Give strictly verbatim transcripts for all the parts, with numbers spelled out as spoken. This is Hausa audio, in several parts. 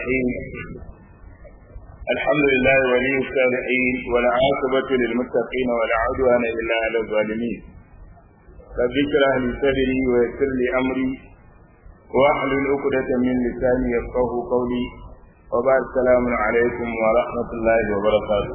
الرحيم الحمد لله ولي الصالحين والعاقبة للمتقين ولا عدوان إلا على الظالمين رب اشرح لي صدري ويسر لي أمري واحلل عقدة من لساني يفقهوا قولي وبعد السلام عليكم ورحمة الله وبركاته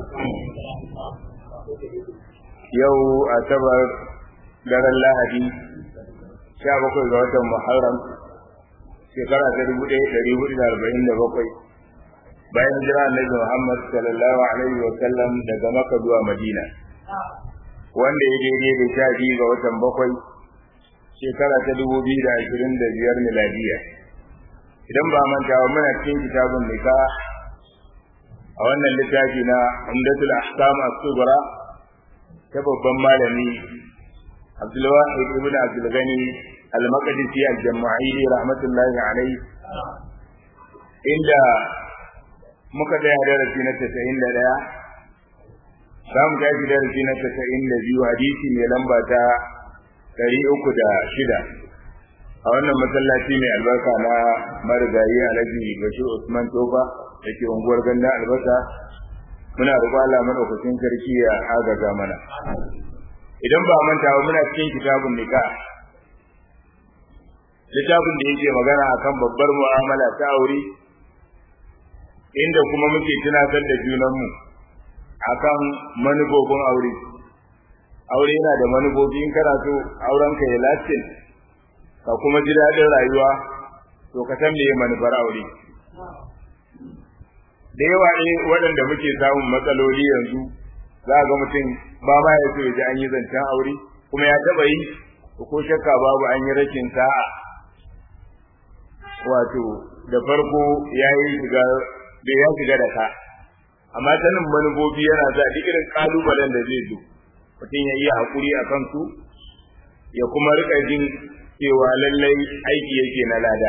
يو أعتبر دار الله دي شابك وزوجة محرم shekara ta dubu ɗaya ɗari hudu da arba'in da bakwai bayan jira annabi Muhammad sallallahu alaihi wa sallam daga Makka zuwa Madina wanda ya daidai da sha biyu ga watan bakwai shekara ta dubu biyu da ashirin da biyar miladiya. Idan ba manta ba muna cikin kitabun nikah a wannan littafi na Umdatul Ahkam as-Sughra ta babban malami Abdul Wahid ibn Abdul Ghani al-Maqdisi al-Jama'ili rahmatullahi alayhi inda muka da darasi na tasa'in da ɗaya zamu ga darasi na tasa'in da biyu hadisi mai lamba ta ɗari uku da shida a wannan masallaci mai albarka na marigayi Alhaji Bashir Usman Tofa dake unguwar Ganda Albasa muna roƙon Allah madaukakin sarki ya agaza mana. Idan ba manta ba muna cikin kitabun nikah, littafin da yake magana akan babbar mu'amala ta aure, inda kuma muke tunatar da junanmu akan manufofin aure. Aure yana da manufofi, in kana so aurenka ya lafiya ka kuma ji daɗin rayuwa to ka san meye manufar aure. Da yawa ne waɗanda muke samun matsaloli yanzu za ga mutum ba ma ya so ya ji an yi zancen aure kuma ya taɓa yi ko shakka babu an yi rashin sa'a. Wato da farko ya yi shiga bai ya shiga da ka, amma sanin manufofi yana za duk irin kalubalen da zai zo mutum ya yi haƙuri a kansu ya kuma rika jin cewa lallai aiki yake na lada.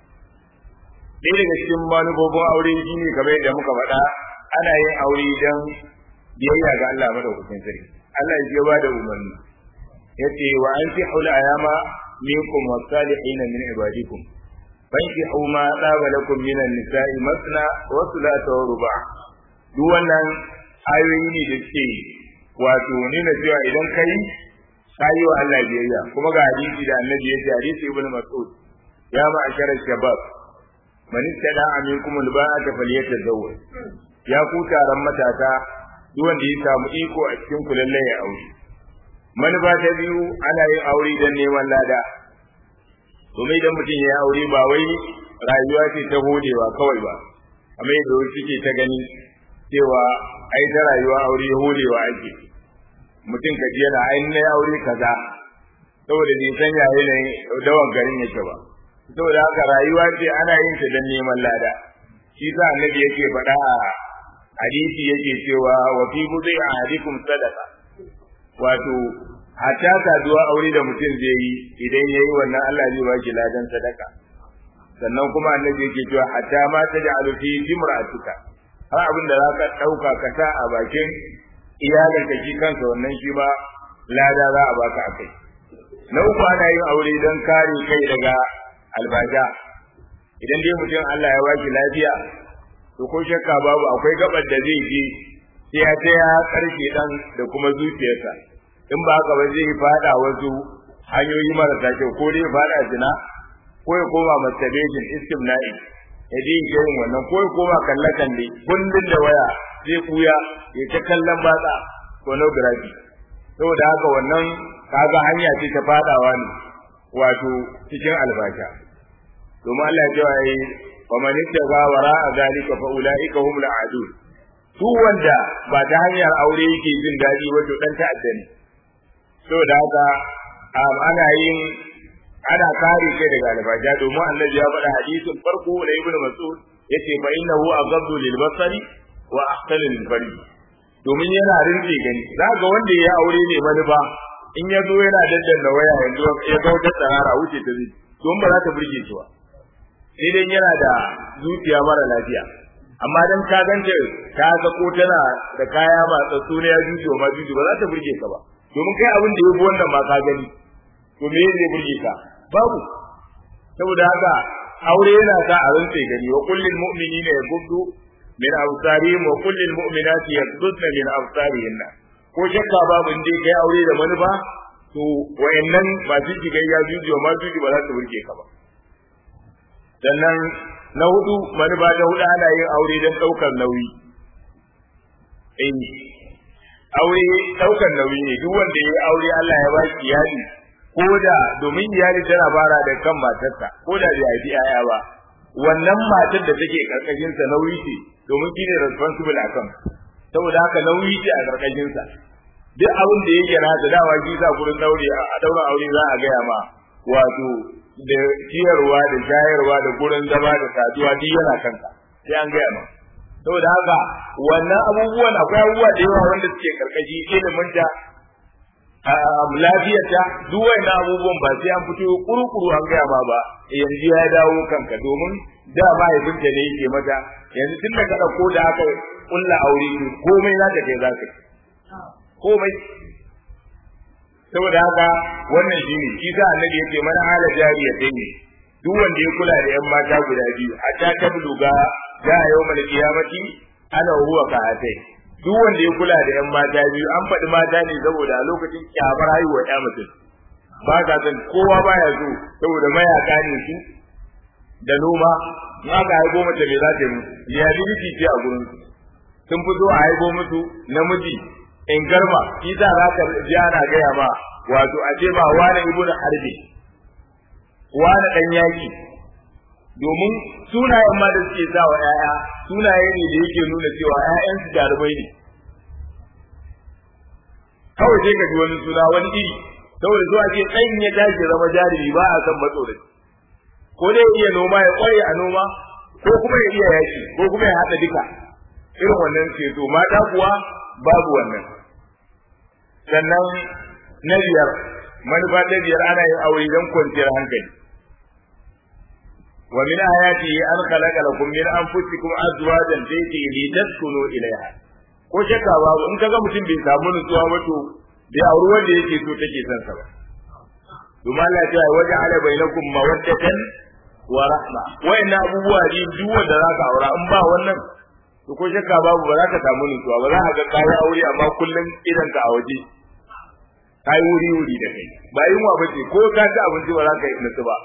Ɗaya daga cikin manufofin aure shi ne kamar yadda muka faɗa, ana yin aure don biyayya ga Allah madaukakin sarki. Allah ya ba da umarni yace wa anfihul ayama minkum was-salihin min ibadikum fankihu ma tsaba lakum minan nisa'i masna wa thulatha wa ruba'. Duk wannan ayoyi ne da suke wato nuna cewa idan kai kayi wa Allah biyayya. Kuma ga hadisi da Annabi ya ce, hadisi Ibn Mas'ud, ya ma'ashara shabab man istada aminkum al-ba'ata falyatazawwaj. Ya ku taron matasa, duk wanda ya samu iko a cikin ku lalle ya aure. Manufa ta biyu, ana yin aure don neman lada. Domin idan mutum ya aure ba wai rayuwa ce ta hodewa kawai ba, amma yadda wasu suke ta gani cewa ai ta rayuwa aure hodewa ake. Mutum ka ji yana ai na aure kaza saboda bai san ya yanayin dawan garin yake ba. Saboda haka rayuwa ce ana yin ta don neman lada. Shi sa Annabi yake faɗa a hadisi yake cewa wa fi budai ahadikum sadaqa. Wato hatta saduwa aure da mutum zai yi idan yayi wannan Allah zai ba shi ladan sadaka. Sannan kuma Annabi yake cewa hatta ma taj'alu fi imra'atika, har abin da zaka dauka ka sa a bakin iyalin ka shi kansa wannan shi ba lada za a baka akai. Na uku, ana yin aure don kare kai daga albaja. Idan dai mutum Allah ya baki lafiya to ko shakka babu akwai gabar da zai je sai ya ta ya karfe dan da kuma zuciyarsa. In ba haka ba zai fada wasu hanyoyi marasa kyau, ko dai fada zina, ko ya koma masturbation, istimna'i, ya je yin wannan, ko ya koma kalle kalle kullun da waya zai kuya ya ta kallon batsa pornography. Saboda haka wannan kaga hanya ce ta fadawa ne wato cikin albasha. Domin Allah ya ce ai wa man ittaqa wara'a zalika fa ulaika humul aadun. Su wanda ba ta hanyar aure yake jin dadi wato dan ta'adda ne. Saboda haka ana yin ana kare kai daga albasha, domin Annabi ya faɗa hadisin farko da Ibn Mas'ud yace fa innahu aghaddu lil basari wa ahsanu lil farji. Domin yana rinje gani, zaka wanda ya aure ne manufa in ya zo yana daddanna waya yanzu ya ga wata tsarara wuce ta zai, don ba za ta burge shi ba. Sai dai yana da zuciya mara lafiya. Amma dan ka ganta ta ga ko tana da kaya ba tsatsu ne ya jujo ma jujo ba za ta burge ka ba. Domin kai abin da yafi wannan ma ka gani. To me zai burge ka? Babu. Saboda haka aure yana sa a rantsa gani wa kullil mu'minina yaghuddu min absarihim wa kullil mu'minati yaghuddna min absarihinna ko shakka babu inda kai aure da manufa to wayannan ba su shiga ya juju ma juju ba za su burge ka ba sannan na hudu manufa ta hudu ana yin aure don daukar nauyi eh aure daukar nauyi ne duk wanda yayi aure Allah ya ba shi iyali ko da domin iyali tana fara da kan matarsa ko da bai haifi yaya ba wannan matar da take karkashin sa nauyi ce domin shine responsible akan saboda haka nauyi ce a karkashin sa duk abin da yake na da dawa shi za gurin daure a daura aure za a gaya ma wato da ciyarwa da shayarwa da gurin zama da saduwa duk yana kanka sai an gaya ma saboda haka wannan abubuwan akwai abubuwa da yawa wanda suke karkashi ilimin ta lafiyarta duk wannan abubuwan ba sai an fito kurukuru an gaya ma ba yanzu ya dawo kanka domin da mahaifinta ne yake mata yanzu tun da ka dauko da aka kulla aure komai za ka kai za ka komai saboda haka wannan shine kisa annabi yake mana hala jariya ne duk wanda ya kula da yan mata guda biyu hatta ta buluga ga yawmal qiyamati ana huwa ka hatai duk wanda ya kula da yan mata biyu an faɗi mata ne saboda a lokacin kyabar haihuwa ya mutum ba ka san kowa baya so saboda mayaka ne su da noma in aka haibo mace me za ta yi ya biki ce a gurin sun fito a haibo musu namiji in garma kisa za ka ji ana gaya ma wato a ce ba wani ibnu harbi wani dan yaki domin sunayen ma da suke sa wa ƴaƴa sunaye ne da yake nuna cewa ƴaƴan su jarumai ne kawai sai ka ji wani suna wani iri saboda zuwa ce ɗan ya tashi zama jarumi ba a san matsoraci ko dai iya noma ya ƙware a noma ko kuma ya iya yaki ko kuma ya haɗa duka irin wannan ce to mata kuwa babu wannan sannan na biyar manufa ta biyar ana yin aure don kwanciyar hankali wa min ayatihi an khalaqa lakum min anfusikum azwajan litaskunu ilayha ko shakka babu in kaga mutum bai samu nutsuwa ba to bai auri wanda yake so take son sa ba domin Allah ya ce waje ala bainakum mawaddatan wa rahma wa inna abubuwa ji duk wanda zaka aura in ba wannan to ko shakka babu ba za ka samu nutsuwa ba za ka ga kai aure amma kullun idan ka a waje kai wuri wuri da kai ba yunwa bace ko ka ci abinci ba za ka yi nutsu ba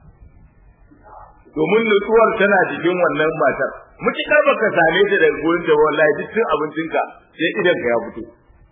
domin nutsuwar tana cikin wannan matar mutukar baka same ta da gurin da wallahi duk cin abincinka sai idan ka ya fito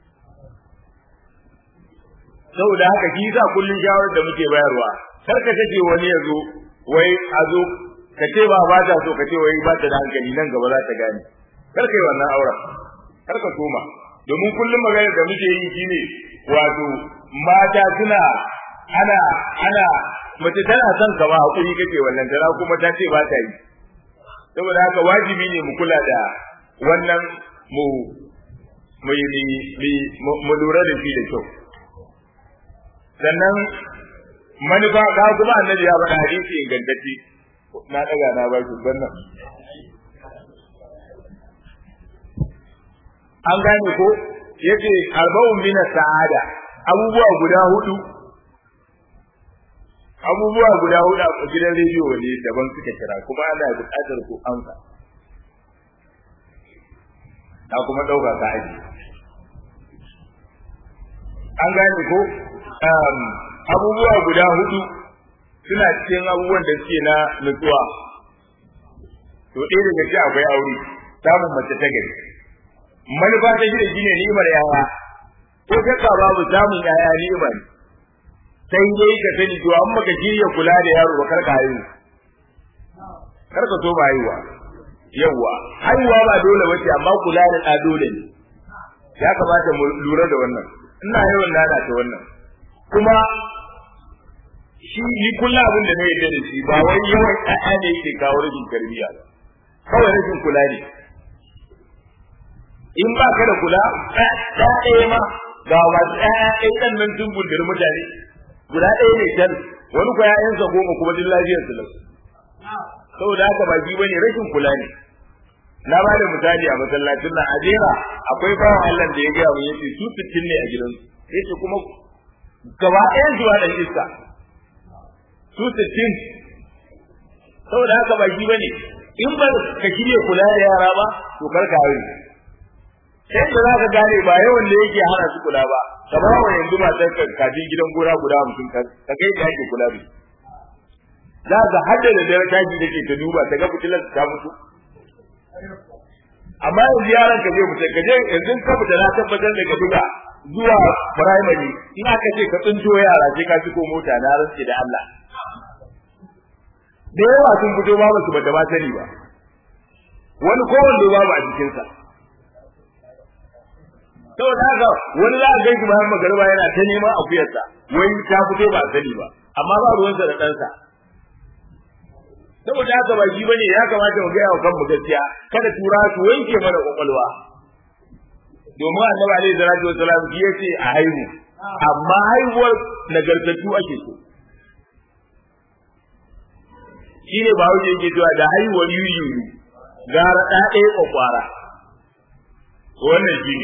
saboda haka ki sa kullun shawarar da muke bayarwa kar ka take wani ya zo wai a zo ka ce ba ba ta so ka ce wai ba ta da hankali nan gaba za ta gane kar kai wannan auren kar ka koma domin kullum maganar da muke yi shine wato mata suna ana ana mace tana son ka ba hakuri kake wannan tana kuma ta ce ba ta yi saboda haka wajibi ne mu kula da wannan mu mu mu lura da shi da kyau sannan manufa ga kuma annabi ya faɗa hadisi ingantacce na daga na ba shi wannan an gane ko yace arba'un min sa'ada abubuwa guda hudu abubuwa guda hudu a gidan rediyo ne daban suka kira kuma ana buƙatar ku amsa ta kuma dauka ka aji an gane ko abubuwa guda hudu suna cikin abubuwan da suke na nutsuwa to ɗaya daga ci akwai aure samun mace ta gari manufa ta shi da shi ne ni'imar yaya ko shakka babu samun yaya ni'ima ne sai dai ka sani to an maka shirya kula da yaro ba karka haihu karka so ba haihuwa yawa haihuwa ba dole bace amma kula da ɗa dole ne ya kamata mu lura da wannan ina yawan lalata wannan kuma shi ni kullu abin da ne yadda da shi ba wai yawan ƴaƴa ne yake kawo rashin tarbiyya kawai rashin kula ne in ba ka da kula ɗa ɗaya ma ga masu ƴaƴa ɗaya ɗan nan sun gundiri mutane guda ɗaya ne can wani ko ƴaƴansa goma kuma duk lafiyar su lau saboda haka ba ji bane rashin kula ne na ba da misali a masallacin nan a jera akwai bawan Allah da ya ga mu yace su sittin ne a gidansu yace kuma gaba ɗayan zuwa ɗan iska su sittin saboda haka ba shi bane in ba ka shirye kula da yara ba to kar ka yi sai da za ka gane ba yawan da yake hana su kula ba ka ba wa yanzu matar ka kajin gidan gora guda hamsin ka ka kai da yake kula da za ka hadda da dare taji da ke ta duba ta ga fitilar ta mutu amma yanzu yaran ka je mutu ka je yanzu ka fita na tabbatar da ka buga zuwa primary in aka ce ka tsinto yara sai ka ko mota na rantsi da Allah da yawa sun fito ba su bata ba sani ba wani kowanne babu a jikinsa saboda haka wani za a ga shi bayan magarba yana ta neman akuyarsa wai ta fito ba sani ba amma ba ruwansa da ɗansa saboda haka ba shi bane ya kamata mu ga yawa kanmu gaskiya kada tura su wanke mana kwakwalwa domin annabi alaihi salatu wasalam ya ce a haihu amma haihuwar nagartattu ake so shine ba wuce yake cewa da haihuwar yuyu gara da ɗaya kwakwara wannan shine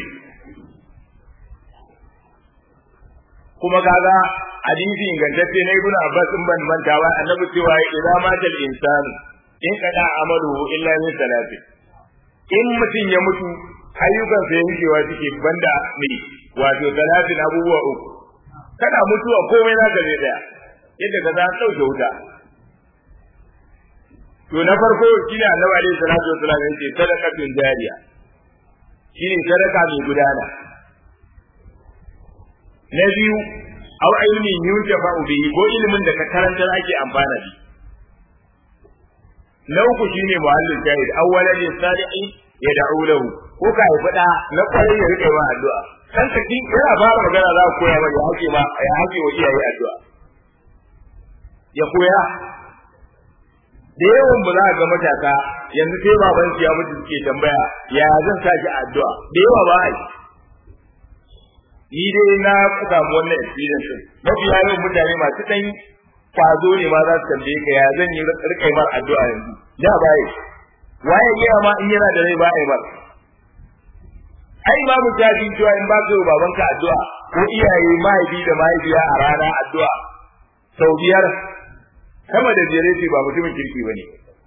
kuma kaga hadisi ingantacce na ibnu abbas in ban manta ba annabi cewa idza matal insanu in kada amalu illa min salati in mutun ya mutu ayyukan sa yankewa suke banda ne wato salatin abubuwa uku kada mutuwa komai na gare daya yadda ka san dauke wuta to na farko shine annabi alaihi salatu wasallam yace sadaqatun jariya shine sadaka mai gudana na biyu aw ilmi yuntafa bihi ko ilimin da ka karanta ake amfana da na uku shine muhallin shahid awwalan yasari'i yad'u lahu ko ka yi fada na kwarai ya rike wa addu'a dan ka kin yana ba magana za ku koya ba ya hake ba ya hake wa iyaye addu'a ya koya da yawan ba za ga matasa yanzu sai baban ya mutu suke tambaya ya zan saki addu'a da yawa ba ai ni dai na samu wannan experience mafi yawan mutane masu dan kwazo ne ma za su tambaye ka ya zan yi rika mar addu'a yanzu da bai waye ya ma in yana da rai ba ai ba ai ba mu jaji cewa in ba ka yi babanka addu'a ko iyaye mahaifi da mahaifiya a rana addu'a sau biyar sama da biyar ce ba mutumin kirki bane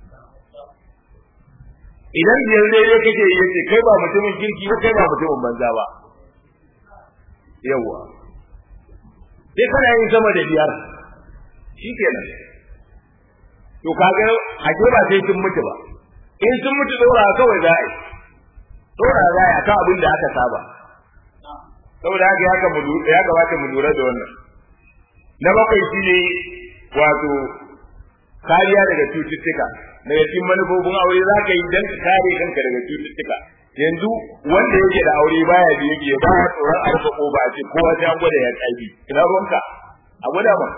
idan biyar dai kake yi yace kai ba mutumin kirki ba kai ba mutumin banza ba yawa sai kana yin sama da biyar shikenan to kaga ake ba sai sun mutu ba in sun mutu dora kawai za a yi dora za a yi akan abin da aka saba saboda haka ya ya kamata mu lura da wannan na bakwai shine wato kariya daga cututtuka daga cikin manufofin aure za ka yi don ka kare kanka daga cututtuka yanzu wanda yake da aure baya da yake ba ya tsoron alfa ko ba ce kowa sai an gwada ya tsabi ina ruwanka a gwada ba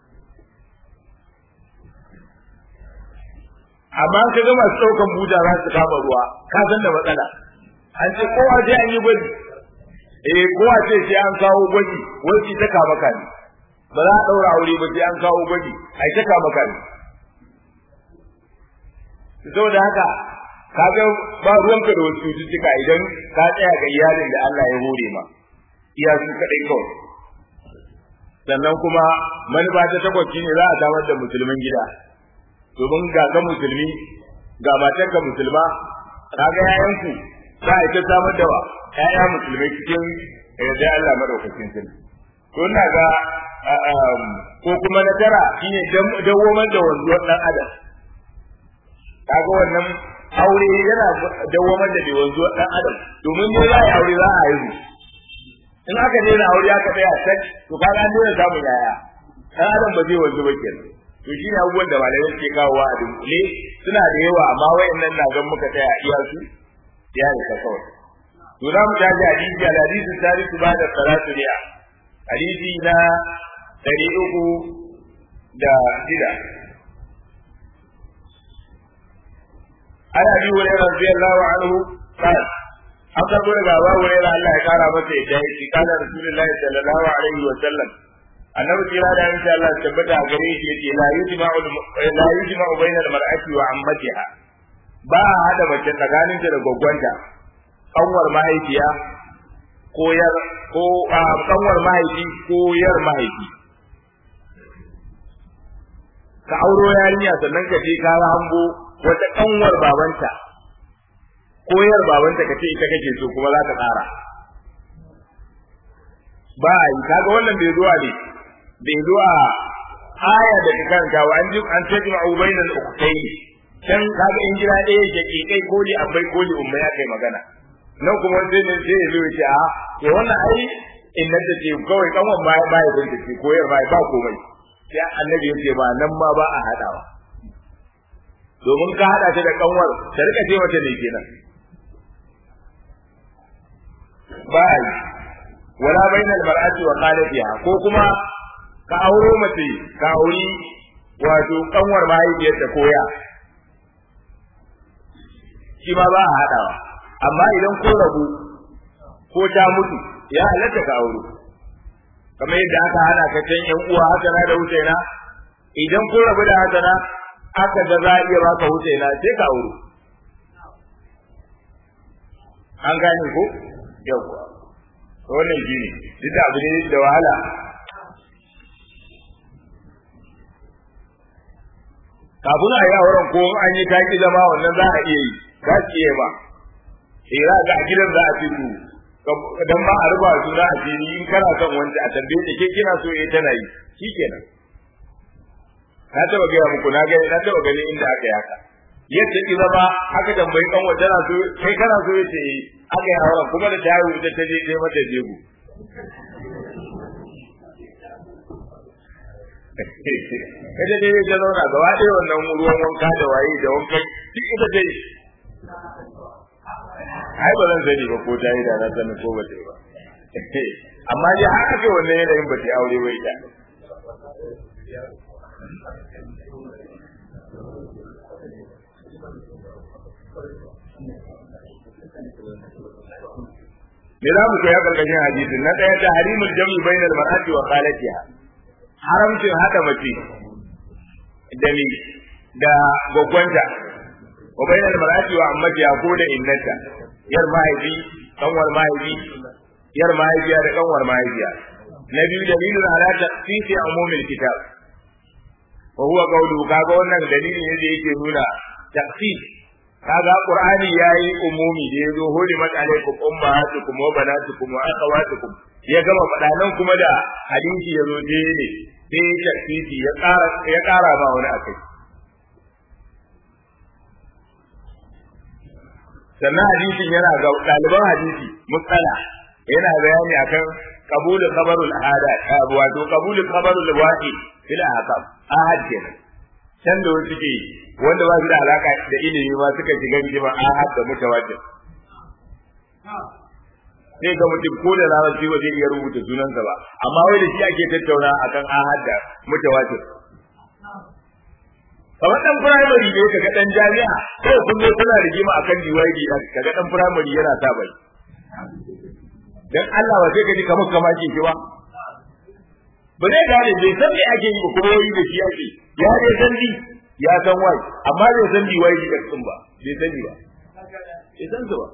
amma ka ga masu ɗaukan buta za su kama ruwa ka san da matsala an ce kowa sai an yi gwaji eh kowa ce sai an kawo gwaji wani ta kama kani ba za a ɗaura aure ba sai an kawo gwaji ai ta kama kani saboda haka kaga ba ruwanka da wasu cututtuka idan ka tsaya ga iyalin da Allah ya hore ma iya su kadai kawai sannan kuma manufa ta takwas ne za a samar da musulmin gida domin ga ka musulmi ga matar ka musulma kaga yayanku za a ta samar da wa yaya musulmai cikin yarda Allah madaukakin sarki to ina ga ko kuma na tara shine dawwamar da wanzuwar dan adam kaga wannan aure yana dawwamar da wanzuwar dan adam domin ne za a aure za a yi in aka daina aure aka tsaya sai to kaga an daina samun yaya dan adam ba zai wanzu ba kenan to shi ne abubuwan da malamai suke kawowa a dunkule suna da yawa amma wayannan na gan muka tsaya iya su ya ne kawai to za mu tafi hadisi al hadisi tarihi ba da salatu riya hadisi na dari uku da shida ana bi wa radiyallahu anhu qala an karbo daga Abu Hurairah Allah ya kara masa yadda yake kana Rasulullahi sallallahu alaihi wa sallam annabi kira da insha Allah tabbata gare shi yake la yujma'u la yujma'u bainal mar'ati wa ammatiha ba hada mace tsakanin ta da gwaggwanta kanwar mahaifiya ko yar ko kanwar mahaifi ko yar mahaifi ka auro yarinya sannan ka je ka hango wata kanwar babanta koyar babanta ka ce ita kake so kuma za ka tsara ba yi kaga wannan bai zuwa ne bai zuwa aya da kanka wa an ji an taji ma ubainal ukhtayn dan kaga in jira ɗaya yake kai koli abai koli umma ya kai magana nan kuma sai ne sai ya zo ya ce a to wannan ai in da ce kawai kanwan ba ba ya binci koyar ba ba komai sai annabi ya ce ba nan ma ba a hadawa domin ka hada ta da kanwar ta rika ce mata ne kenan ba yi wala bainal mar'ati wa qalatiha ko kuma ka auro mace ka auri wato kanwar mahaifiyar ta koya shi ma ba a hadawa amma idan ko rabu ko ta mutu ya halatta ka auro kamar yadda aka hana ka can yan uwa haka na da Husaina idan ko rabu da Hasana aka ga za a iya baka Husaina sai ka auro an gane ko yawa wannan shi ne duk da abu ne da wahala kafin a yi auren ko an yi taki zama wannan za a iya yi za su iya ba eh za ga a gidan za a ce to dan ma a ruba su za a ce ni in kana son wanda a tambaye ta ke kina so eh tana yi shikenan na taba ga muku na ga na taba gani inda aka yi haka yadda ki zama aka tambayi kan wanda na so kai kana so yace eh aka yi auren kuma da tayi wuta ta je kai mata jego kaje dai ya zauna gaba ɗaya wannan ruwan wanka da waye da wankan duk ita dai ai ba zan sani ba ko ta yi da na sani ko ba ta yi ba amma dai har aka wannan yanayin ba ta aure ba ita me za mu koya karkashin hadisin na ɗaya ta harimul jam'i bainal mar'ati wa khalatiha haramcin hada mace da ni da gwaggwanta wa bainal mar'ati wa ammatiha ko da innata yar mahaifi kanwar mahaifi yar mahaifiya da kanwar mahaifiya na biyu dalilun ala taqsisi umumil kitab wa huwa qawlu kaga wannan dalili ne da yake nuna taqsis kaga qur'ani yayi umumi da yazo hulimat alaikum ummahatukum wa banatukum wa akhawatukum ya gama fadanan kuma da hadisi yazo dai ne sai taqsisi ya ƙara ya ƙara ba wani akai sannan hadisin yana ga ɗaliban hadisi mutsala yana bayani akan qabulul khabarul ahada wato qabulul khabarul wahid fil ahkam ahad kenan can da wasu ke wanda ba su da alaka da ilimi ma suka shiga rigimar ahad da mutawatir sai ga mutum ko da larabci ba zai iya rubuta sunansa ba amma wai da shi ake tattauna akan ahad da mutawatir kamar dan primary ne kaga dan jami'a ko kun zo kuna rigima akan D Y D kaga dan primary yana sa bai dan Allah ba sai ka ji kamar kamar ke shi ba ba zai gane bai san me ake yi ba kuma yi da shi ake ya dai san di ya san wai amma bai san D Y D da kun ba bai san ba bai san ba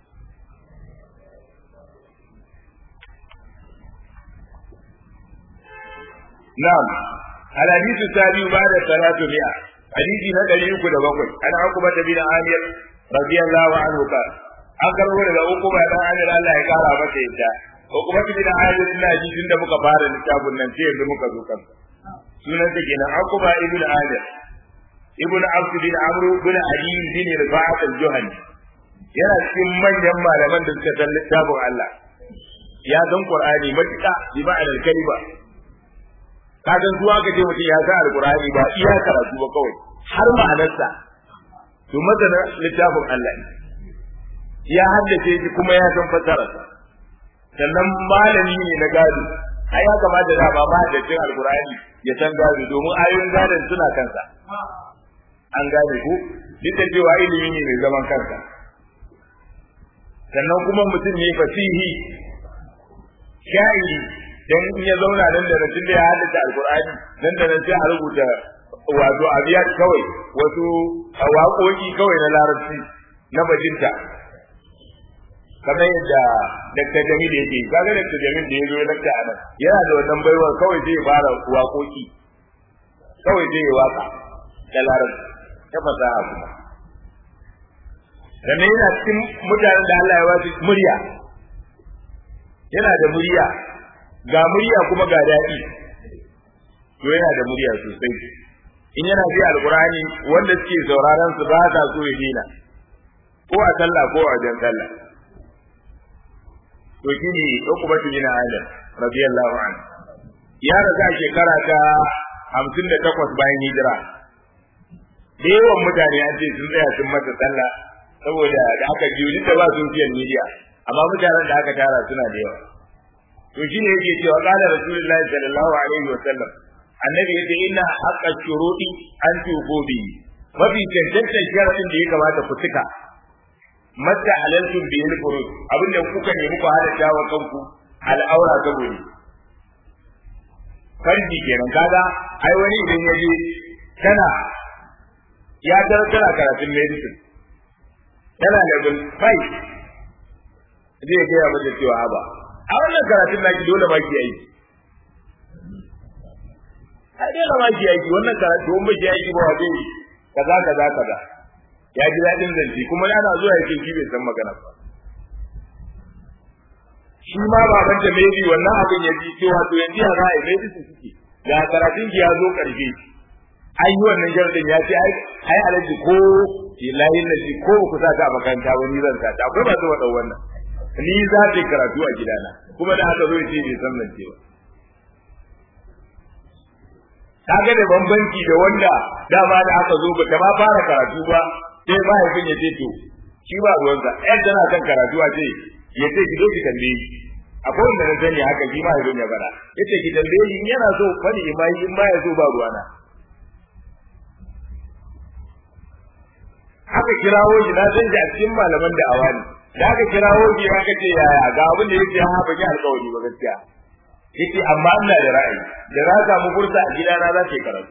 na'am الحديث الثاني بعد ثلاثمائة حديث نقل يكو دبقل أنا عقبة بن عامر رضي الله عنه قال أكبر ولد عقبة بن عامر الله يقال عبك إنتا عقبة بن عامر الله جيسين دمك بارا نتاب النمسير دمك ذوكا سنة كنا عقبة ابن عامر ابن عبد بن عمرو بن علي بن رفاعة الجهني yana cikin manyan malaman da suka san littafin Allah ya san Qur'ani matuƙa bi ma'anar kalima kaga zuwa ga mutum ya san alqur'ani ba iya karatu ba kawai har ma'anarsa to madana littafin Allah ya haddace shi kuma ya san fasararsa sannan malami ne na gado ai ya kamata da ba ma da cin alqur'ani ya san gado domin ayoyin gadon suna kansa an gane ku duk da cewa ilimi ne mai zaman kansa sannan kuma mutum ne fasihi sha'iri dan in ya zauna nan da tun da ya haddace alqur'ani nan da nan sai a rubuta wato abiyat kawai wasu waƙoƙi kawai na larabci na bajinta kamar yadda Dr. Jamil yake kaga Dr. Jamil da yazo ya dakta anan yana da wannan baiwar kawai zai fara waƙoƙi kawai zai waka da larabci ta fasaha kuma dan yana cikin mutanen da Allah ya wasu murya yana da murya ga murya kuma ga daɗi to yana da murya sosai in yana ji alqur'ani wanda suke sauraron su ba ta so ya dina ko a sallah ko a wajen sallah to shine ukubatu bin adam radiyallahu anhu ya raga shekara ta hamsin da takwas bayan hijira da yawan mutane an ce sun tsaya sun masa sallah saboda da aka ji da ba sun fiye media amma mutanen da aka tara suna da yawa to shine yake cewa qala rasulullahi sallallahu alaihi wa sallam annabi yace inna haqqa shuruti an tuqu bi mafi cancanta sharadin da ya kamata ku tuka mata halaltum bi al-furuj abinda kuka nemi ku halatta wa kanku al'aura ta guri farji kenan kaga ai wani idan yaje kana ya tara karatun medicine tana level five zai ga ya bada cewa ba a wannan karatun naki dole ba ki aiki ai dole ba ki aiki wannan karatu ba ki aiki ba waje kaza kaza kaza ya ji dadin zanci kuma yana zuwa yake shi bai san magana ba shi ma baban da maybe wannan abin ya ji cewa to yanzu ya za a yi medicine suke ga karatun ki ya zo karshe ai wannan jardin ya ce ai ai alaji ko ilahi laji ko ku sa ta makaranta wani zan sa ta akwai ba su wadan wannan ni za ta karatu a gidana kuma da haka zo ce bai san nan cewa kaga da bambanci da wanda dama da aka zo ba ta ma fara karatu ba sai mahaifin ya ce to shi ba ruwansa ɗan tana kan karatu a ce ya ce ki zo ki tambaye shi akwai wanda na sani haka shi mahaifin ya fara ya ce ki tambaye shi in yana so fani in ba in ba ya so ba ruwana aka kirawo shi na san shi a cikin malaman da awani da aka kirawo shi aka ce yaya ga abin da yake ha ba ki alƙawari ba gaskiya yace amma ina da ra'ayi da na samu fursa a gidana za ta karatu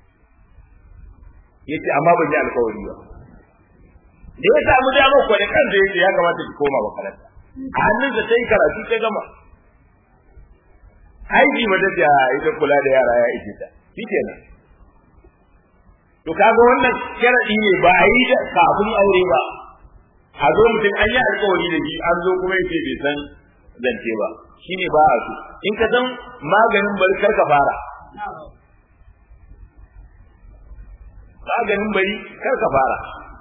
yace amma ban yi alƙawari ba da ya samu damar ko da kansa yace ya kamata ki koma makaranta a hannun da sai karatu ta gama aiki mata da ita kula da yara ya ishe ta shikenan to kaga wannan sharadi ne ba a yi da kafin aure ba a zo mutum an yi alƙawari da shi an zo kuma yace bai san zance ba shine ba a so in ka san maganin bari kar ka fara maganin bari kar ka fara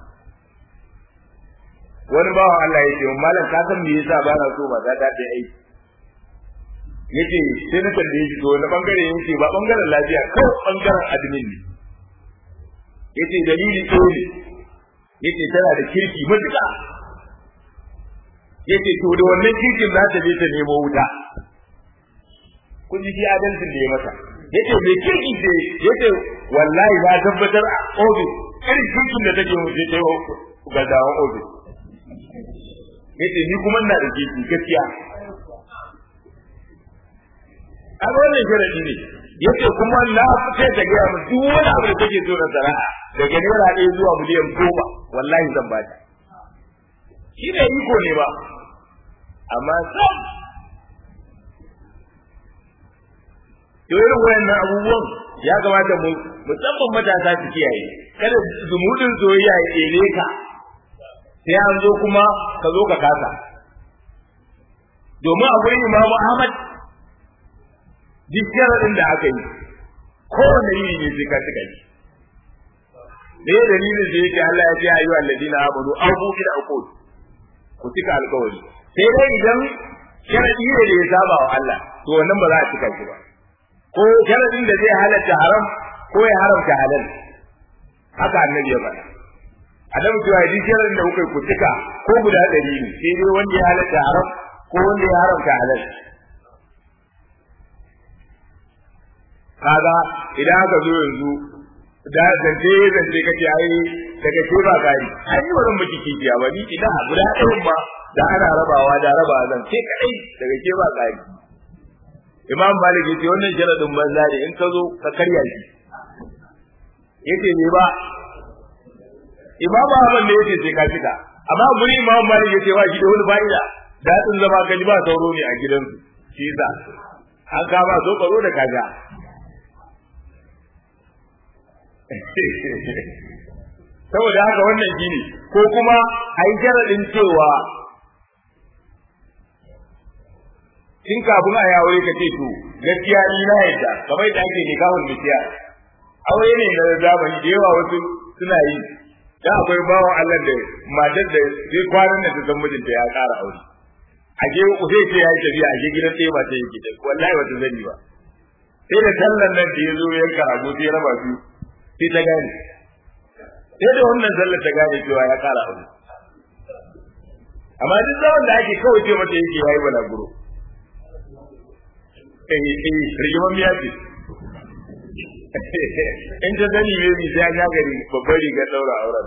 wani bawan Allah ya ce malam ka san me yasa ba na so ba ta ta aiki yace sai na tambaye shi to na bangare yace ba bangaren lafiya ko bangaren admin ne yace dalili ko ne yace tana da kirki mutuka yace to da wannan kirkin za ta je ta nemo wuta kun ji adalcin da ya mata yace me kirki ce yace wallahi ba tabbatar a office irin kirkin da take mu je ta yi ga dawo office yace ni kuma ina da kirki gaskiya a wannan sharadi ne yace kuma na fice ta ga mu duk wani abu da take so na sana'a daga naira ɗaya zuwa miliyan goma wallahi zan ba ta shi ne iko ne ba amma sam to irin wayannan abubuwan ya kamata mu musamman matasa su kiyaye kada zumudin soyayya ya tsere ka sai an zo kuma ka zo ka kasa domin a gurin Imam Ahmad duk sharadin da aka yi kowane yini ne sai ka cika shi ne dalilin da yake Allah ya ce ayyuhal ladina amanu aqu bil aqud ku cika alƙawari sai dai idan sharadi ne da ya saba wa Allah to wannan ba za a cika shi ba ko sharadin da zai halatta haram ko ya haramta halal haka annabi ya faɗa annabi cewa duk sharadin da kuka ku cika ko guda ɗari ne sai dai wanda ya halatta haram ko wanda ya haramta halal kaga idan aka zo yanzu da zance zance kace ai daga ke ba gari ai wannan miki kijiya ba ni idan guda ɗayan ba da ana rabawa da raba zan ce kai daga ke ba gari Imam Malik yace wannan sharadin banza ne in ka zo ka karya shi yace ne ba Imam Ahmad ne yace sai ka fita amma guri Imam Malik yace wa shi da wani fa'ida dadin zama gani ba sauro ne a gidansu shi yasa an ka ba so karo da kaga saboda haka wannan shine ko kuma ai jaradin cewa in kafin a yawo ka ce to gaskiya ni na yadda kamar da ake ne kawun mutiya aure ne na zamani da yawa wasu suna yi da akwai bawan Allah da matar da sai kwanan da ta san mijinta ya ƙara aure a je sai ce ya yi tafiya a je gidan sai ba ta yake da wallahi wata zani ba sai da sallan nan da ya zo ya karago sai raba su sai ta gane sai da wannan sallar ta gane cewa ya ƙara aure amma duk zaman da ake kawai ce mata yake yayi balaguro eh eh rigimar miya ce in ta zani ne bi sai ya gari babbar rigar daura auren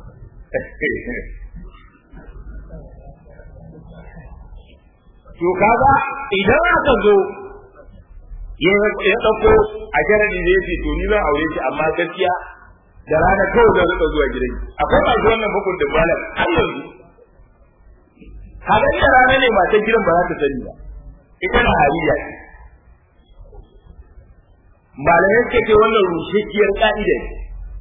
to kaga idan aka zo ya dauko a jaradi da yake to ni zan aure shi amma gaskiya da rana kawai zan rika zuwa gidan akwai masu wannan bukun da malam har yanzu kaga da rana ne matan gidan ba za ta sani ba ita na hariya malamai suka ce wannan rushekiyar ka'ida ne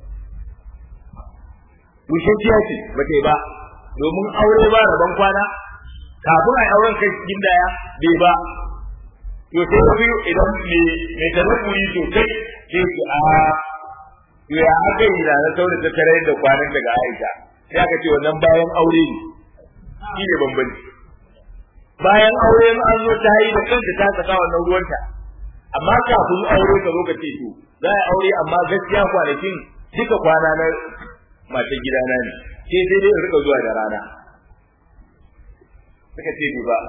rushekiya ce ba ta yi ba domin aure ba rabon kwana kafin a yi auren kai cikin daya bai ba to sai ka biyu idan mai tarabburi sosai sai ku a to ya aka yi da na saura ta tare da kwanan daga Aisha sai aka ce wannan bayan aure ne shi ne bambanci bayan aure an zo ta yi da kanta ta saka wannan ruwanta amma kafin aure ka zo ka ce to za a aure amma gaskiya kwanakin duka kwana na matan gidana ne ke sai dai rika zuwa da rana suka ce ni ba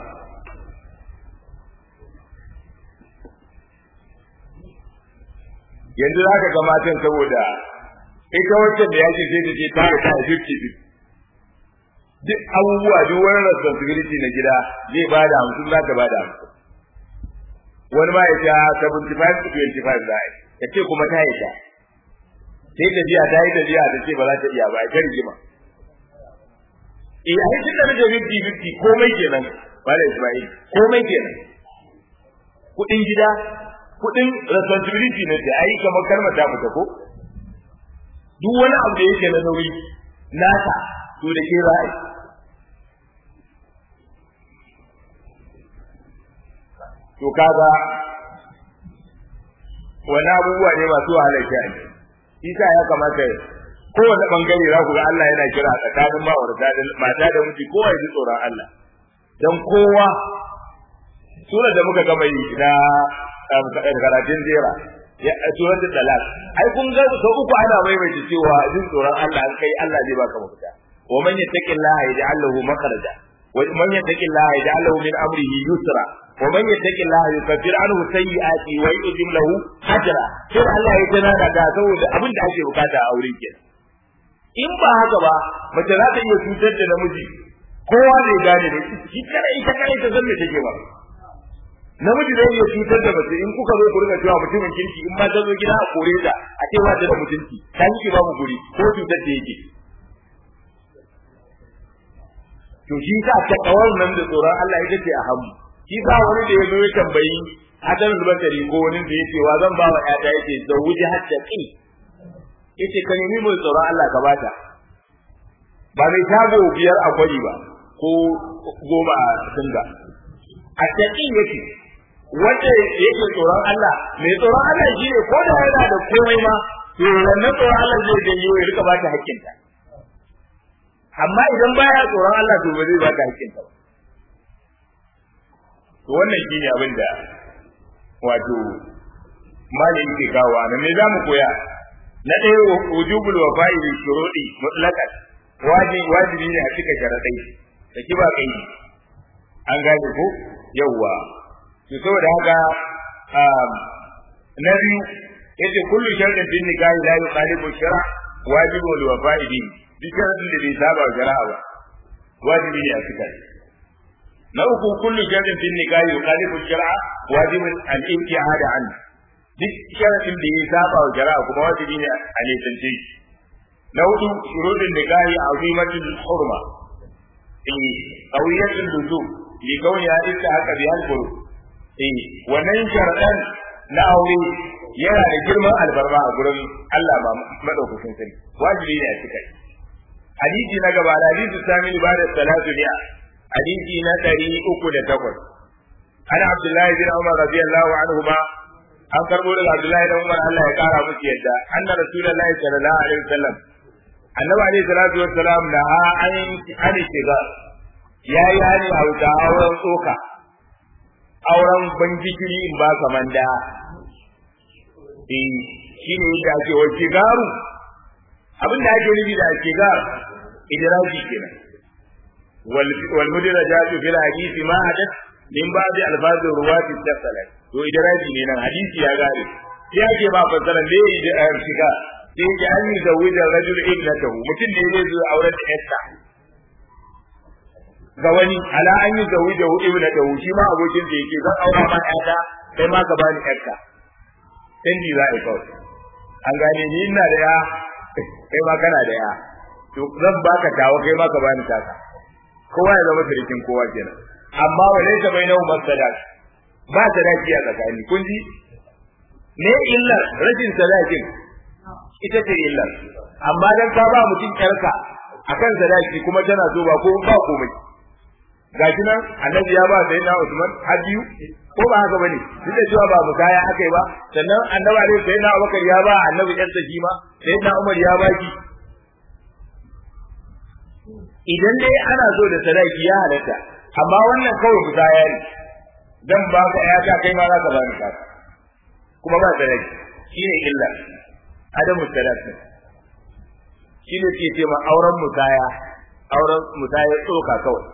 yanzu za ka ga matan saboda ita wancan da yake sai ta ce ta ta fifty fifty duk abubuwa duk wani responsibility na gida zai bada hamsin za ta bada hamsin wani ma ya ta seventy five to twenty five za a ya ce kuma ta yi ta sai ta biya ta yi ta biya ta ce ba za ta iya ba ta rigima eh ai tun da nake fifty fifty komai kenan ba da Ismail komai kenan kudin gida kudin responsibility ne da ai kamar kalmar ta fita ko duk wani abu da yake na nauyi nata to da ke ra'ayi to kaga wani abubuwa ne masu wahalar sha'ani isa ya kamata kowane bangare za ku ga Allah yana kira tsakanin ma'aurata da mata da miji kowa ya ji tsoron Allah dan kowa sura da muka gama yi na karatun jera ya surar da talak ai kun ga sau uku ana maimaita cewa jin tsoron Allah an kai Allah zai baka mafita wa man yattaqillaha yaj'al lahu makhraja wa man yattaqillaha yaj'al lahu min amrihi yusra wa man yattaqillaha yukaffir anhu sayyi'ati wa yu'tim lahu ajra sai Allah ya tana da saboda abin da ake bukata a aure kenan in ba haka ba mace za ta iya cutar da namiji kowa zai gane da shi kana ita kai ta zanne take ba namiji zai iya cutar da mace in kuka zo ku riga cewa mutumin kirki in ma ta zo gida a kore ta a ce wata da mutunci ta yi ba mu guri ko cutar da yake to shi ka ta kawar nan da tsoron Allah ita ce a hamu shi ba wani da ya zo ya tambayi Hasan al-Basri ko wani da yake wa zan ba wa ƴata yake zawuji hatta qi yace ka nemi mai tsoron Allah ka bata ba mai tago biyar a kwari ba ko goma a singa a taƙin yake wanda yake tsoron Allah mai tsoron Allah shi ne ko da yana da komai ma to wannan tsoron Allah zai janyo ya rika bata hakkinta amma idan baya tsoron Allah to ba zai bata hakkinta ba to wannan shine abin da wato malami ke kawo nan me zamu koya na ɗaya wujubul wafa'i bi shuruɗi mutlaqan wajibi wajibi ne a cika sharadai da kiba kai an gane ko yawwa to saboda haka na biyu yace kullu shartin bin nikahi la yukhalifu shara wajibu wal wafa'i bi duk sharadin da bai saba shari'a ba wajibi ne a cika na uku kullu shartin bin nikahi yukhalifu shara wajibu al-ibtihad an duk sharadin da ya saba wa shari'a kuma wajibi ne a nisance shi na hudu shurudin nikahi azimatul hurma in qawiyatul luzum li kawniha istahaqqa bi al-furu eh wannan sharadan na aure yana da girman albarma a gurin Allah ba madaukakin sarki wajibi ne a cika hadisi na gaba da hadisi sami ba da salatu ne hadisi na ɗari uku da takwas ana Abdullahi bin Umar radiyallahu anhu ba an karbo daga Abdullahi bin Umar Allah ya kara musu yadda anna rasulullahi sallallahu alaihi wasallam annabi alaihi salatu wassalam da an an shiga yayi hani a wuta auren tsoka auren banjikiri in ba kaman da eh shine yadda ake wa shigaru abin da ake nufi da shigar idraji kenan wal wal mudrajatu fil hadisi ma hadat min ba'd alfaz ruwat al-salat to idraji ne nan hadisi ya gare sai ake ba fasara ne da shiga sai ya yi zawija rajul ibnatahu mutum ne zai zo auren da yarsa ga wani ala an yi zawija ibnatahu shi ma abokin da yake zan aura ma yarda kai ma ka bani yarka canji za a yi kawai an gane ni ina da ya kai ma kana da ya to zan baka tawa kai ma ka bani taka kowa ya zama sirikin kowa kenan amma walai ta bai nahu masadak ba sadaki a tsakani kun ji me illar rashin sadakin ita ce illar amma dan ka ba mutum yarka akan sadaki kuma tana so ba ko ba komai gashi nan annabi ya ba sai na Usman hadiyu ko ba haka bane duk da cewa ba musaya akai ba sannan annabi alaihi sai na Abubakar ya ba annabi yarsa shi ma sai na Umar ya ba ki idan dai ana so da sadaki ya halatta amma wannan kawai musaya ne dan ba ka yata kai ma za ka ba ni ka kuma ba sadaki shine illa adamu sadaki shine ke ce ma auren musaya auren musaya tsoka kawai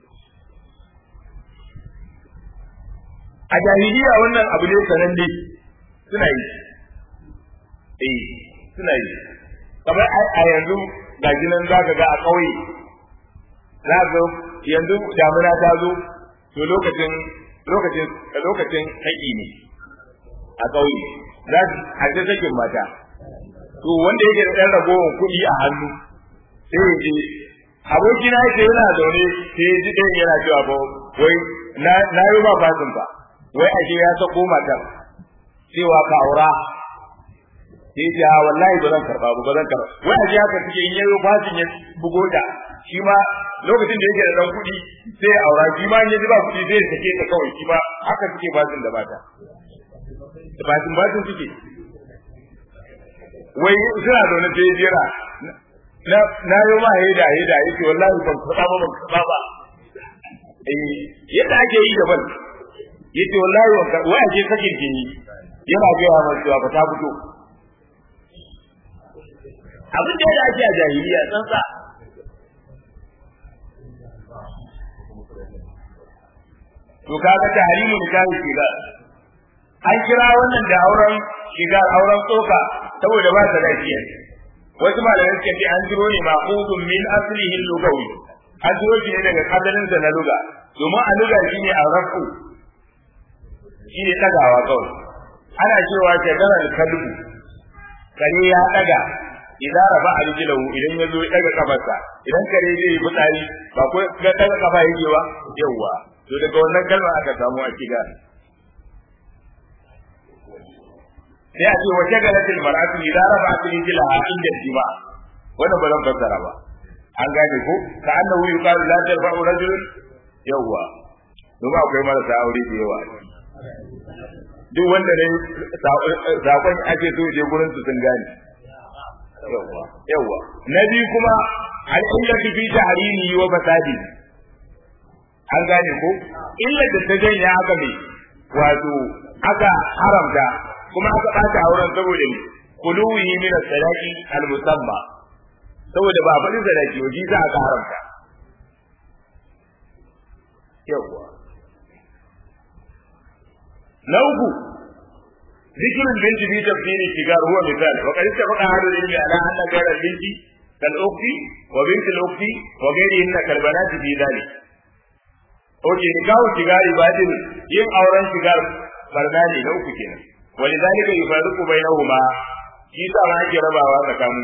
a jahiliya wannan abu ne sananne suna yi eh suna yi kamar a yanzu ga ginan zaka ga a kauye zaka yanzu damuna ta zo to lokacin lokacin lokacin haƙi ne a kauye za a ce sakin mata to wanda yake da ɗan ragowar kuɗi a hannu sai ya je abokina yake yana zaune sai ya ji ɗan yana cewa ba wai na yi ba fasin ba wai ashe ya sako matar cewa ka aura sai ya wallahi ba zan karba ba zan karba wai ashe haka suke yin yayo fasin ya bugo ta shi ma lokacin da yake da dan kuɗi sai ya aura shi ma in ya ji ba kuɗi sai ya sake ta kawai shi ma haka suke fasin da bata fasin fasin suke wai suna zaune sai jira na na yi ma heda heda yake wallahi ban karba ba ban karba ba eh yadda ake yi daban yace wallahi wai ake sakin jini yana ga ya mai cewa ba ta fito abin da ya ake a jahiliya tsantsa to kaga tahrimu nikahi shiga an kira wannan da auren shiga auren tsoka saboda ba ta lafiya wasu malamai suka ce an jiro ne maqudun min aslihi lugawi an jiro shi ne daga asalin sa na luga domin a luga shine arrafu shi ne ɗagawa kawai ana cewa shagarar kalbu kare ya ɗaga idan rafa a rijilahu idan ya zo ya ɗaga kafarsa idan kare zai yi fitsari ba ko ga ɗaga kafa yake ba yawwa to daga wannan kalmar aka samu a shiga sai a ce wa shagalatil mar'atu idan rafa a rijilaha inda jima wannan ba zan fassara ba an gane ko ka annahu yuqalu la tarfa'u rajulun yawwa domin akwai marasa aure da yawa duk wanda ne zakon ake so je gurin su sun gane yawa yawa na biyu kuma al-illatu fi tahrimi wa fasadi an gane ko illa da ta janya haka ne wato aka haramta kuma aka bata auren saboda ne kuluwi min as-sadaqi al-musamma saboda ba faɗin sadaqi waje za aka haramta yawa na uku zikirin binti bi tafsiri shigar huwa misal wa qad ittafaqa ahlul ilmi ala anna ghayra binti kal ukhti wa binti al ukhti wa ghayrihinna kal banati fi dhalik oke nikahu shigar ibadin yin auren shigar farda ne na uku kenan walidhalika yufariqu bainahuma shi sa ma ake rabawa tsakanin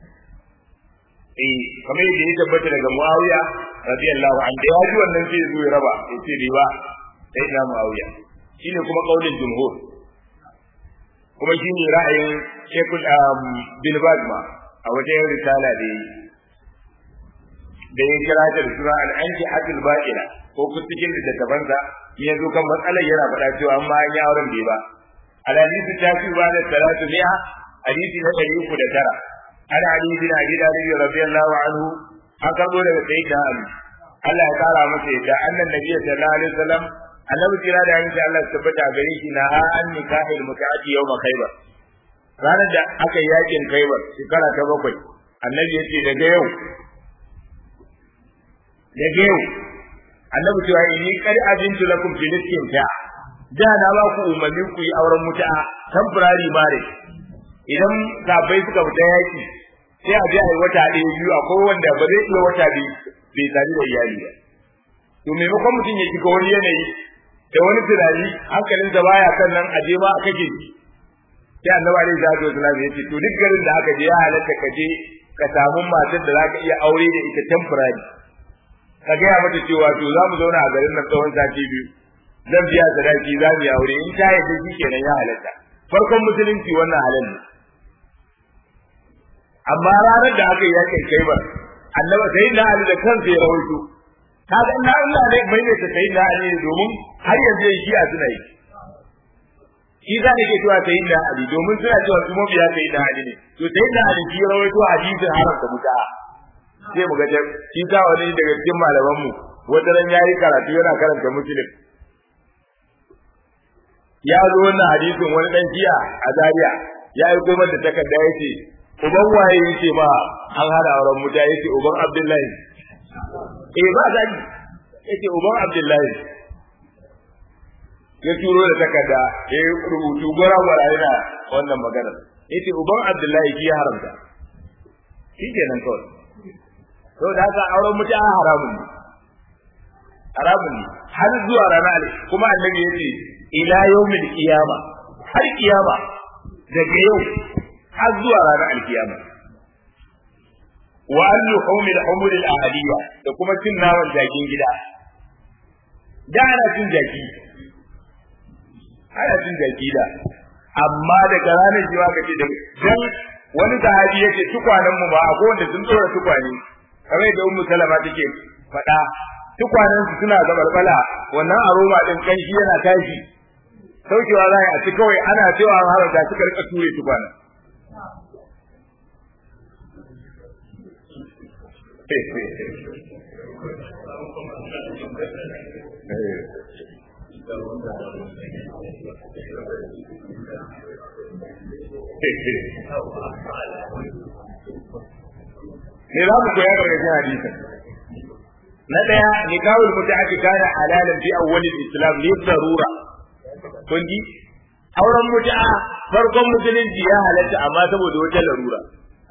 eh kamar yadda ya tabbata daga Muawiya radiyallahu anhu da yaji wannan sai zo ya raba yace riba sai na Muawiya shine kuma kaulin jumhur kuma shine ra'ayin Sheikhul bin Baz ma a wajen risala da yi da ya kira da sura al-anki hatul baqila ko cikin da tabanza ya zo kan matsalar yana faɗa cewa amma an yi auren bai ba al-hadisi ta fi ba da salatu mi'a hadisi na ɗari uku da tara ana ali bin abi talib radiyallahu anhu an karbo daga sayyidina ali Allah ya kara masa yadda annan nabi sallallahu alaihi wasallam annabi kira da yanki Allah ya tabbata gare shi na ha an nikahil mutaati yawma khaybar ranar da aka yakin khaybar shekara ta bakwai annabi ya ce daga yau daga yau annabi cewa inni qad abintu lakum fi niskin ta da na ba ku umarni ku yi auren mutu'a temporary marriage idan sabai suka fita yaki sai a je a yi wata ɗaya biyu akwai wanda ba zai iya wata biyu bai sadu da iyali ba to maimakon mutum ya shiga wani yanayi da wani tunani hankalinsa baya kan nan aje ma a kake shi sai annabi alaihi salatu wasallam ya ce to duk garin da aka je ya halatta ka je ka samu matar da zaka iya aure da ita temporary ka gaya mata cewa to za mu zauna a garin nan tsawon sati biyu zan biya sadaki za mu yi aure in ta yadda shi kenan ya halatta farkon musulunci wannan halal ne amma ranar da aka yi yakin Khaibar annabi sayyidina Ali da kansa ya rawaito kaga ina Allah ne mai ne sayyidina Ali domin har yanzu shi a suna yi shi za ne ke cewa sayyidina Ali domin suna cewa su mabiya sayyidina Ali ne to sayyidina Ali shi ya rawaito hadisin haramta muta'a sai mu ga shi ta wani daga cikin malaman mu wanda ran yayi karatu yana karanta muslim ya zo wannan hadisin wani dan jiya a Zaria ya yi komar da takarda yace uban waye yace ba an hada auren muta yace uban Abdullahi eh ba zai yace uban Abdullahi ya turo da takarda ya rubutu gora gora yana wannan magana yace uban Abdullahi shi ya haramta shi kenan kawai to da haka auren muta haramun ne haramun ne har zuwa ranar ali kuma annabi yace ila yawmil qiyama har kiyama daga yau har zuwa ranar alkiyama wa an yuhumil humul al ahadiyya da kuma cin naman jakin gida da ana cin jaki ana cin jaki da amma daga ranar jiwa kace da dan wani sahabi yake tukwanen mu ba akwai wanda sun tsora tukwane kamar da ummu salama take faɗa tukwanen su suna zabarbala wannan aroma din kanshi yana tashi saukewa za a ci kawai ana cewa har da suka rika ture tukwanen ne za mu koya daga hadisin na daya nikahul muta'ati kana halalan fi awwalil islam li darura kun ji auren mutu'a farkon musulunci ya halatta amma saboda wata larura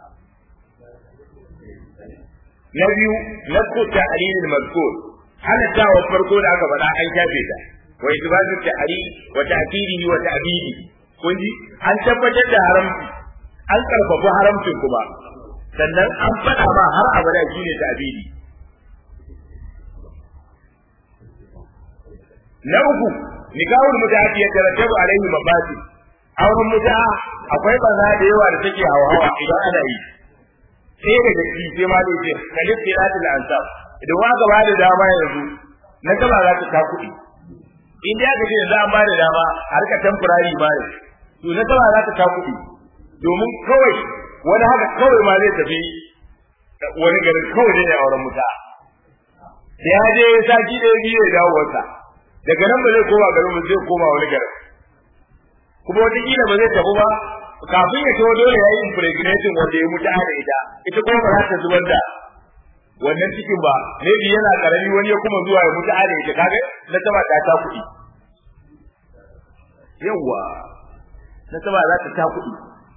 na biyu nasku ta'lilil mazkur halatta wa farko da aka faɗa an shafe ta wa isbatu ta'lil wa ta'kidi wa ta'bidi kun ji an tabbatar da haramci an karfafa haramcin kuma sannan an faɗa ma har abada shine ta'bidi na uku nikahul muta'ati ya tarattabu alaihi mabati auren muta'a akwai banza da yawa da take hawa idan ana yi sai daga shi sai ma dai ce kalif filatul ansab idan waka ba da dama yanzu na kaba za ta ta kuɗi in da aka ce yanzu an ba da dama har ka temporary ba ne to na kaba za ta ta kuɗi domin kawai wani haka kawai ma zai tafi wani garin kawai ne auren muta'a sai ya je sati ɗaya biyu ya dawo wata daga nan ba zai koma garin mu zai koma wani garin kuma wata kila ba zai tafi ba kafin ya tawo dole yayi impregnating wanda ya mutu da ita ita kuma ba za ta zubar da wannan cikin ba maybe yana karami wani ya kuma zuwa ya mutu da ita kaga na taba ta ta kuɗi yawa na taba za ta ta kuɗi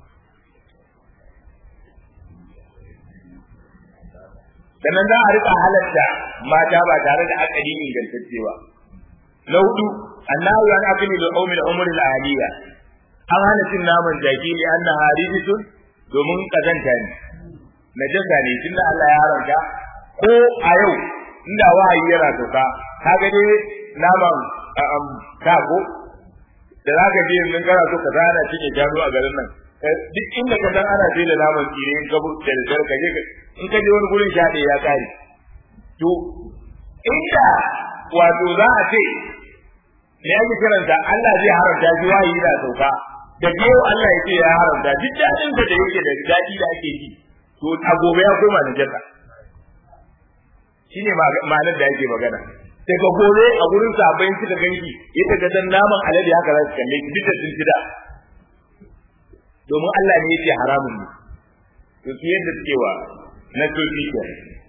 sannan za a rika halatta mata ba tare da akali ingantacce ba na hudu annahu an akili da umul umur al ahliya an hana cin naman jaki ne anna harisun domin kazanta ne najasa ne tunda Allah ya haramta ko a yau inda wahayi yana sauka kaga dai naman kago da za ka je yanzu kana so ka zana cinye shanu a garin nan duk inda ka san ana sai da naman tsire in ka buɗe da ka je in ka je wani gurin shaɗe ya kare to inda wato za a ce me ake kiranta Allah zai haramta shi wayi da sauka da biyo Allah ya ce ya haramta duk dadin da yake da dadi da ake ji to a gobe ya koma da jaka shine ma'anar da yake magana sai ka gobe a gurin sahabbai suka ganki yadda ga dan naman alade haka za su kalle ki duk da sun tida domin Allah ne yake haramun ne to su yadda suke wa na tofi ke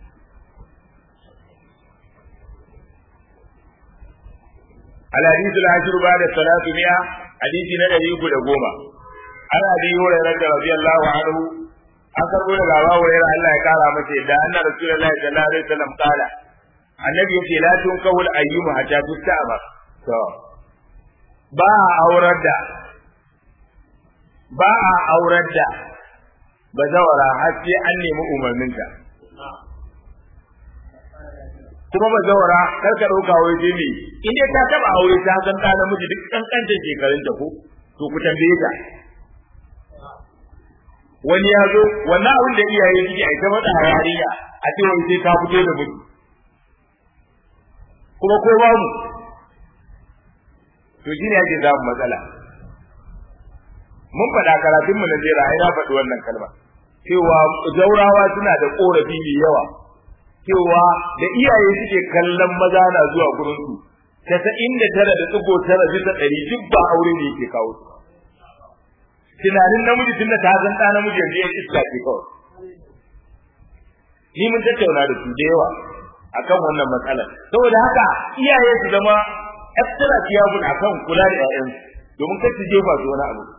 الحديث العاشر بعد الثلاثمائة حديث نبي يقول قوما أنا أبي هريرة رضي الله عنه أخر قول الله هريرة الله قال مسيدا أن رسول الله صلى الله عليه وسلم قال النبي يقول لا تنكه الأيام حتى تستأمر باع أورد باع أورد بزورا حتى أني مؤمن منك kuma ba zaura kar ka dauka wai dai ne in dai ta taba aure ta san da namiji duk kankancin shekarun ta ko to ku tambaye ta wani ya zo wannan abin da iyaye suke aika mata hayariya a ce wai sai ta fito da miji kuma ko ba mu to shine yake za mu matsala mun faɗa karatun mu na jera ai na faɗi wannan kalma cewa zaurawa suna da korafi mai yawa cewa da iyaye suke kallon maza na zuwa gurin su tasa'in da tara da tsigo tara bisa ɗari duk ba aure ne yake kawo su tunanin namiji tunda ta zan ɗa namiji yanzu ya iska ce kawai ni mun tattauna da su da yawa akan wannan matsalar saboda haka iyaye su zama extra careful akan kula da ƴaƴansu domin kar su jefa su wani abu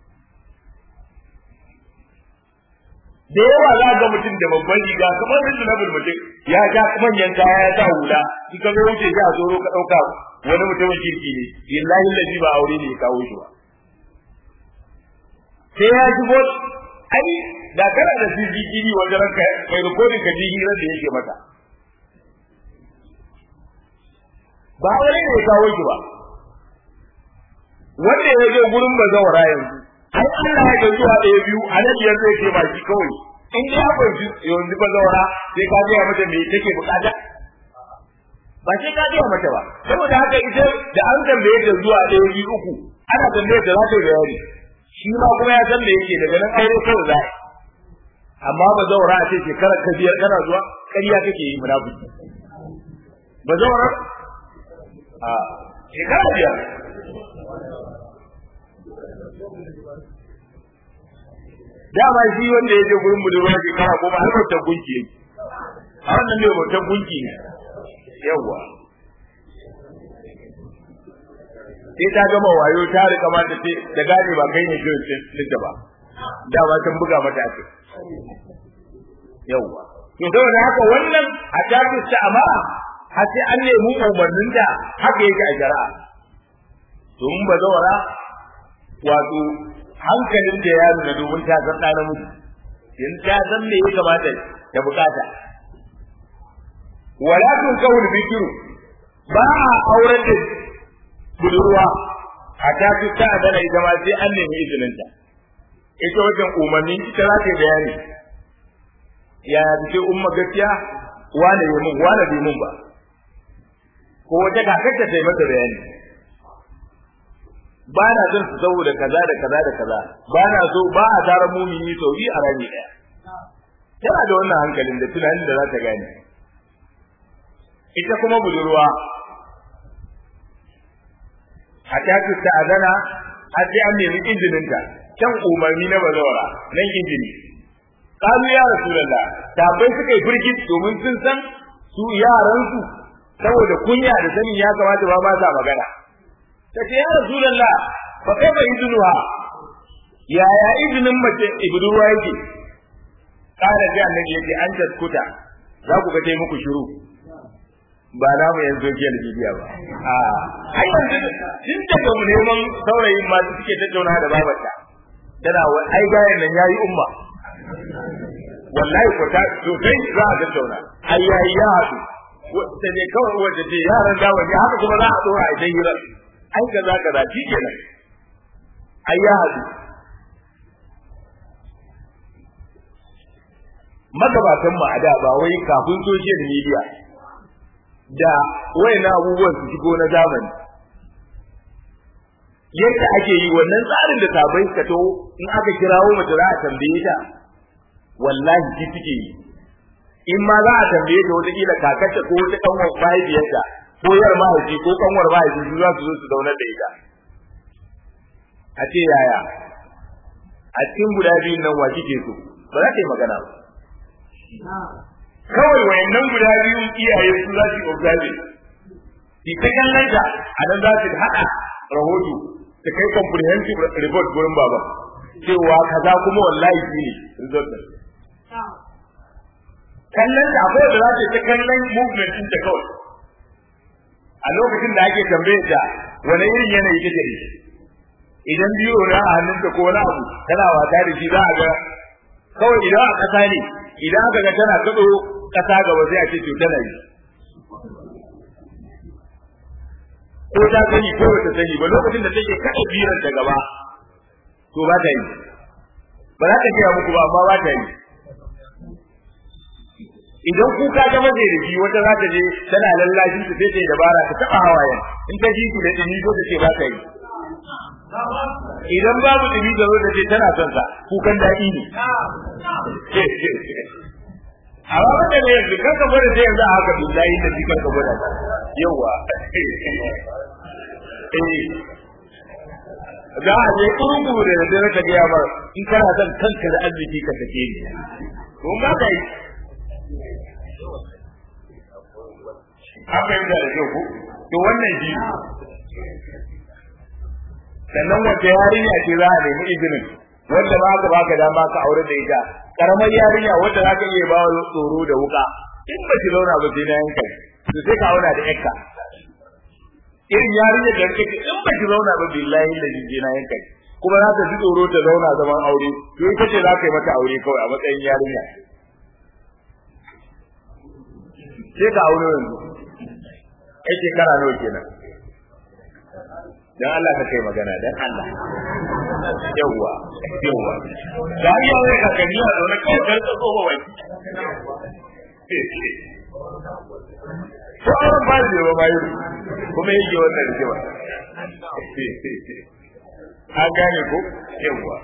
da yawa za ga mutum da babban riga kamar rinsu na mutum ya ja manyan kaya ya sa hula in ka zo wuce ya zo ka dauka wani mutumin kirki ne billahi lazi ba aure ne ya kawo shi ba sai ya shigo ai da kana da sirri wajen ranka kai rikodin ka ji hirar da yake mata ba aure ne ya kawo shi ba wanda ya je gurin bazawara yanzu ai Allah ya gaji wa ɗaya biyu a nan yanzu yake ba shi kawai in ya fahimci yanzu ba zaura sai ka gaya mata me take bukata ba sai ka gaya mata ba saboda haka ita da an tambaye ta zuwa ɗaya biyu uku ana tambaye ta za ta yi bayani shi ma kuma ya san me yake daga nan aure kawai za amma ba zaura a ce shekarar ka biyar kana zuwa ƙarya kake yi munafiki ba zaura a shekara biyar dama shi wanda ya je gurin budurwa shekara goma har bautan gunki yake a wannan ne bautan gunki ne yawwa sai ta gama wayo ta rika ma ta ce da gane ba kai ne shirin linta ba dama sun buga mata ake yawwa to saboda haka wannan a tafi ta amara har sai an nemi umarnin da haka yake a shari'a to mun ba zawara wato hankalin da ya nuna domin ta san ɗa namiji in ta san me ya kamata ta bukata wala tun kawul bikiru ba a auren da budurwa a ta fi ta adana ita ma sai an nemi izininta ita wajen umarnin ita za ta yi bayani ya ce umma gaskiya wane yi mun wane bai mun ba ko wata kakarta ta yi mata bayani ba na son su saboda kaza da kaza da kaza ba na so ba a tara mumini sau biyu a rami ɗaya tana da wannan hankalin da tunanin da za ta gane ita kuma budurwa a tafi ta adana har sai an nemi injininta can umarni na bazawara nan injini kalu ya rasulullah tabbai suka yi firgit domin sun san su yaransu saboda kunya da sanin ya kamata ba ma sa magana tace ya rasulullah fa kaifa idnuha ya ya idnin mace ibduwa yake kada ji annabi yake an taskuta za ku ga dai muku shiru ba na mu yanzu ke da bibiya ba a ai yanzu tun daga mu neman saurayin ma suke tattauna da babarta tana wai ai gayan nan yayi umma wallahi ko ta to sai za a tattauna ai yayi ya hadu wanda ne kawai wanda ce yaran da wani haka kuma za a dora a dai hirar ai kaza kaza shikenan ai ya haɗu magabatan mu a da ba wai kafin social media da wayan abubuwan su shigo na zamani yadda ake yi wannan tsarin da sabai ka to in aka kirawo mace za a tambaye ta wallahi ki suke yi in ma za a tambaye ta wata kila kakarta ko wata kanwar mahaifiyarta ko yar mahaifi ko kanwar mahaifi su za su zo su zaunar da ita a ce yaya a cikin guda biyun nan wa kike so ba za ta yi magana ba kawai wayannan guda biyun iyaye su za su yi observe ki ta kallon ta a nan za su haɗa rahoto ta kai comprehensive report gurin baba cewa kaza kuma wallahi shi ne result din kallon da akwai da za ta ta kallon movement din ta kawai a lokacin da ake tambaye ta wani irin yanayi kake da shi idan biyo na a hannunta ko wani abu tana wata da shi za a ga kawai idan a ƙasa ne idan aka ga tana kaɗo ƙasa gaba sai a ce to tana yi ko ta sani ko ba ta sani ba lokacin da take kaɗa biran ta gaba to ba ta yi ba za ta gaya muku ba amma ba ta yi idan kuka ga mace da shi wata za ta je tana lallashi ta sai ta yi dabara ta taɓa hawayen in ta ji ku da ɗumi ko ta ce ba ta yi idan babu ɗumi da zo ta ce tana son sa kukan daɗi ne a wanda ne yanzu kan ka gwada sai yanzu a haka billahi da shi kan ka gwada yawa za a je kurkuru da da zai ka gaya ba in kana son kanka da arziki ka sake ni to ma ka yi haka yi da kyau ko to wannan shi sannan wata yarinya ce za a nemi izinin wanda ba ka baka dama ka aure da ita karamar yarinya wanda za ka iya bawa tsoro da wuka in ba ki zauna ba sai na yanka to sai ka aura da yakka irin yarinya da kake in ba ki zauna ba billahi da jije na yanka kuma za ta ji tsoro ta zauna zaman aure to ita ce za ka yi mata aure kawai a matsayin yarinya sai ka aure yanzu ai shekara nawa kenan dan Allah ka kai magana dan Allah yawa yawa da ya wai ka kani a zaune kai dan tsoho wai ko an ba shi ba mai kuma yake wannan rigima an gane ko yawa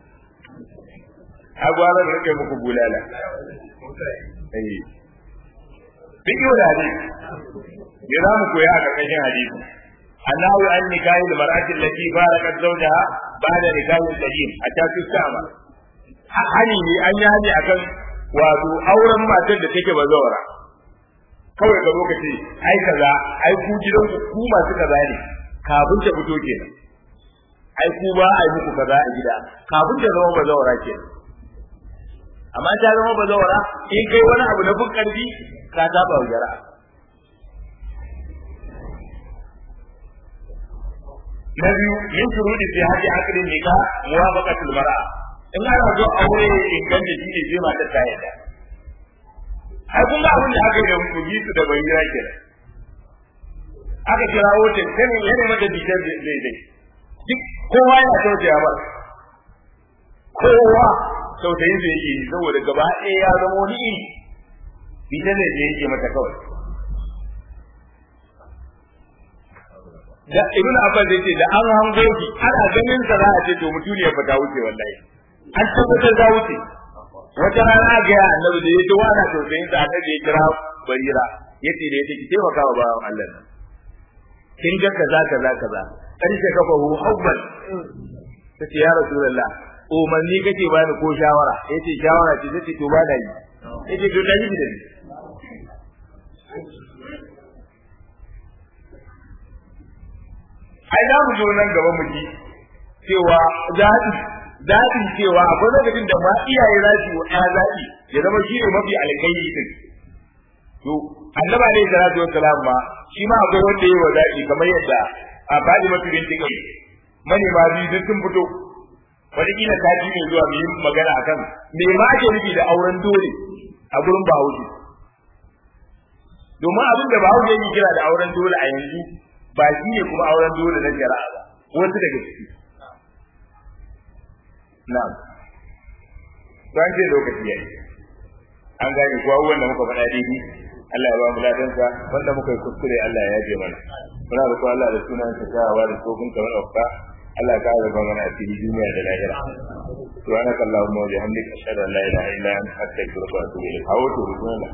agwara da kai muku bulala eh bidiyo da hadisi ya za mu koya a ƙarƙashin hadisi annahu an nikahi al-mar'ati allati farakat zawjaha ba'da nikahi al-qadim hatta tusama hani ne an yi hani akan wato auren matar da take bazawara kawai ga lokaci ai kaza ai ku gidan ku masu kaza ne kafin ta fito kenan ai ku ba ai muku kaza a gida kafin ta zama bazawara kenan amma ta zama bazawara in kai wani abu na fin karfi ka saba wa jara'a na biyu yin shurudi fi haji akidin nika muwafaqatul mar'a in ana zo aure inganta shi ne sai matar ta yadda ai kun ga abin da aka yi da mutuji su da bayyana kenan aka kira wuce sai ne yana mata bitar zai dai duk kowa yana tausaya ba kowa tausayin zai yi saboda gaba ɗaya ya zama wani iri bitar ne zai yake mata kawai da ibn abbas yace da an hango shi ana ganin sa za a ce to mutuniya fa ta wuce wallahi an tabbatar da wuce wata rana ga annabi da yace wa ana to sai da annabi ya kira barira yace da yace ki taimaka wa bawan Allah nan kin ga kaza kaza kaza kan ce kafa hu hubban tace ya rasulullah umarni kake bani ko shawara yace shawara ce tace to ba da yi yace to dai da ni ai da mu zo nan gaba mu ji cewa dadi dadi cewa akwai lokacin da ma iyaye za su yi zaɓi ya zama shi ne mafi alƙairi din to annaba ne salatu wassalam ma shi ma akwai wanda yayi zaɓi kamar yadda a badi mafi binti kai mani ma bi duk sun fito wani kila ta ji ne zuwa mu yi magana akan me ma ake nufi da auren dole a gurin Bahaushe domin abin da Bahaushe yake kira da auren dole a yanzu ba shi ne kuma auren dole na shari'a ba wasu daga ciki na'am dan ce lokaci yayi an gane ko abubuwan da muka faɗa daidai Allah ya ba mu ladansa wanda muka yi kuskure Allah ya yaje mana muna da ko Allah da sunan sa tawa da tsofin kamar ofka Allah ka ga mana a cikin duniya da lahira subhanaka allahumma wa bihamdika ashhadu an la ilaha illa anta astaghfiruka wa atubu ilayk